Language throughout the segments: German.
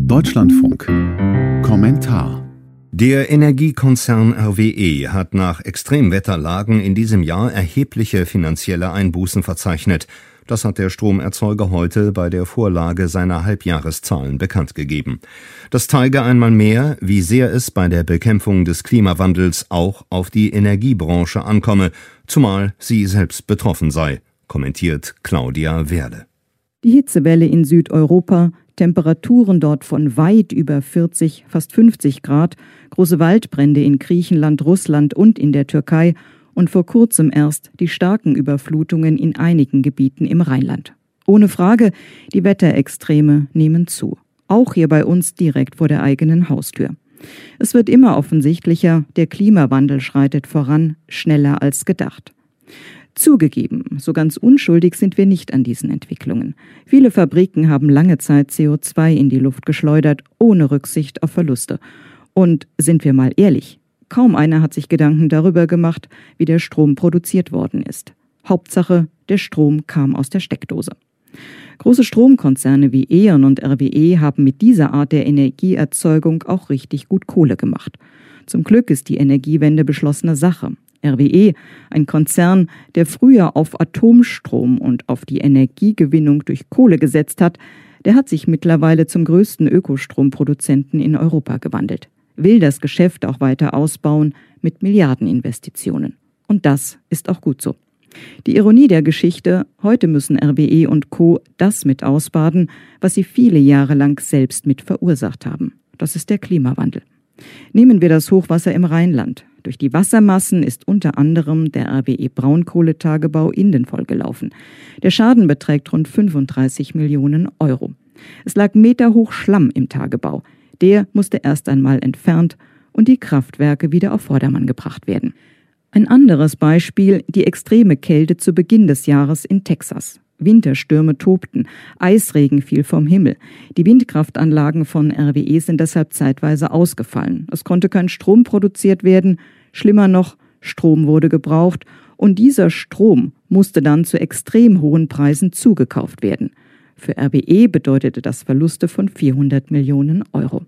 Deutschlandfunk. Kommentar. Der Energiekonzern RWE hat nach Extremwetterlagen in diesem Jahr erhebliche finanzielle Einbußen verzeichnet. Das hat der Stromerzeuger heute bei der Vorlage seiner Halbjahreszahlen bekannt gegeben. Das zeige einmal mehr, wie sehr es bei der Bekämpfung des Klimawandels auch auf die Energiebranche ankomme, zumal sie selbst betroffen sei, kommentiert Claudia Werle. Die Hitzewelle in Südeuropa, Temperaturen dort von weit über 40, fast 50 Grad, große Waldbrände in Griechenland, Russland und in der Türkei und vor kurzem erst die starken Überflutungen in einigen Gebieten im Rheinland. Ohne Frage, die Wetterextreme nehmen zu. Auch hier bei uns direkt vor der eigenen Haustür. Es wird immer offensichtlicher, der Klimawandel schreitet voran, schneller als gedacht. Zugegeben, so ganz unschuldig sind wir nicht an diesen Entwicklungen. Viele Fabriken haben lange Zeit CO2 in die Luft geschleudert, ohne Rücksicht auf Verluste. Und sind wir mal ehrlich, kaum einer hat sich Gedanken darüber gemacht, wie der Strom produziert worden ist. Hauptsache, der Strom kam aus der Steckdose. Große Stromkonzerne wie E.ON und RWE haben mit dieser Art der Energieerzeugung auch richtig gut Kohle gemacht. Zum Glück ist die Energiewende beschlossene Sache. RWE, ein Konzern, der früher auf Atomstrom und auf die Energiegewinnung durch Kohle gesetzt hat, der hat sich mittlerweile zum größten Ökostromproduzenten in Europa gewandelt, will das Geschäft auch weiter ausbauen mit Milliardeninvestitionen. Und das ist auch gut so. Die Ironie der Geschichte: Heute müssen RWE und Co. das mit ausbaden, was sie viele Jahre lang selbst mit verursacht haben. Das ist der Klimawandel. Nehmen wir das Hochwasser im Rheinland. Durch die Wassermassen ist unter anderem der RWE-Braunkohletagebau Inden vollgelaufen. Der Schaden beträgt rund 35 Millionen Euro. Es lag meterhoch Schlamm im Tagebau. Der musste erst einmal entfernt und die Kraftwerke wieder auf Vordermann gebracht werden. Ein anderes Beispiel: die extreme Kälte zu Beginn des Jahres in Texas. Winterstürme tobten, Eisregen fiel vom Himmel. Die Windkraftanlagen von RWE sind deshalb zeitweise ausgefallen. Es konnte kein Strom produziert werden. Schlimmer noch, Strom wurde gebraucht und dieser Strom musste dann zu extrem hohen Preisen zugekauft werden. Für RWE bedeutete das Verluste von 400 Millionen Euro.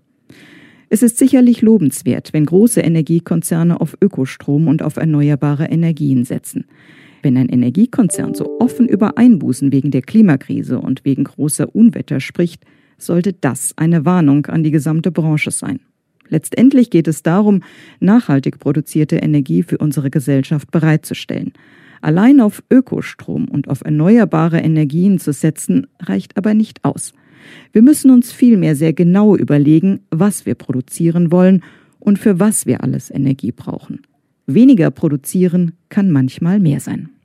Es ist sicherlich lobenswert, wenn große Energiekonzerne auf Ökostrom und auf erneuerbare Energien setzen. Wenn ein Energiekonzern so offen über Einbußen wegen der Klimakrise und wegen großer Unwetter spricht, sollte das eine Warnung an die gesamte Branche sein. Letztendlich geht es darum, nachhaltig produzierte Energie für unsere Gesellschaft bereitzustellen. Allein auf Ökostrom und auf erneuerbare Energien zu setzen, reicht aber nicht aus. Wir müssen uns vielmehr sehr genau überlegen, was wir produzieren wollen und für was wir alles Energie brauchen. Weniger produzieren kann manchmal mehr sein.